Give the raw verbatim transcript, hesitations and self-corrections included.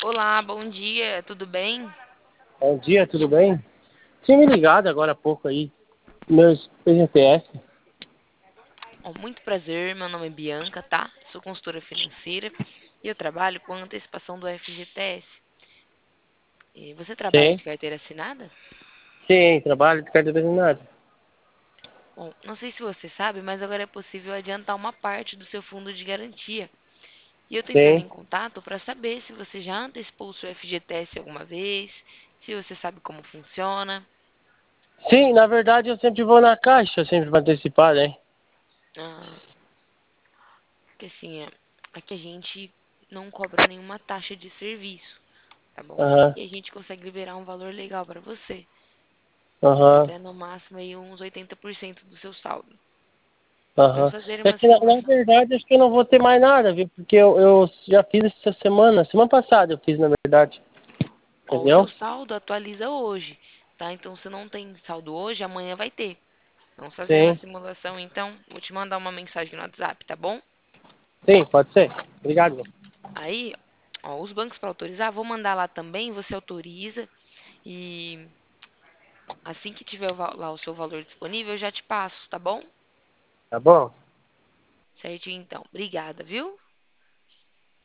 Olá, bom dia, tudo bem? Bom dia, tudo bem? Tinha me ligado agora há pouco aí, meus P G T S. Ó, muito prazer, meu nome é Bianca, tá? Sou consultora financeira e eu trabalho com antecipação do F G T S. E você trabalha Sim, de carteira assinada? sim, trabalho de carteira assinada. Bom, não sei se você sabe, mas agora é possível adiantar uma parte do seu fundo de garantia. E eu tô entrando Sim. em contato para saber se você já antecipou o seu F G T S alguma vez, se você sabe como funciona. Sim, na verdade eu sempre vou na caixa, sempre vou antecipar, né? Ah, porque assim, é, aqui a gente não cobra nenhuma taxa de serviço, tá bom? Aham, E a gente consegue liberar um valor legal para você. aham, Até no máximo aí uns oitenta por cento do seu saldo. Vamos aham. fazer É uma que na, na simulação. verdade acho que eu não vou ter mais nada, viu? Porque eu, eu já fiz essa semana, semana passada eu fiz, na verdade. Ó, o seu Entendeu? saldo atualiza hoje, tá? Então, se não tem saldo hoje, amanhã vai ter. Vamos fazer uma Sim, simulação, então. Vou te mandar uma mensagem no WhatsApp, tá bom? sim, pode ser. Obrigado. Aí, ó, os bancos para autorizar, vou mandar lá também, você autoriza e assim que tiver o va- lá o seu valor disponível, eu já te passo, tá bom? Tá bom? Certinho, então. Obrigada, viu?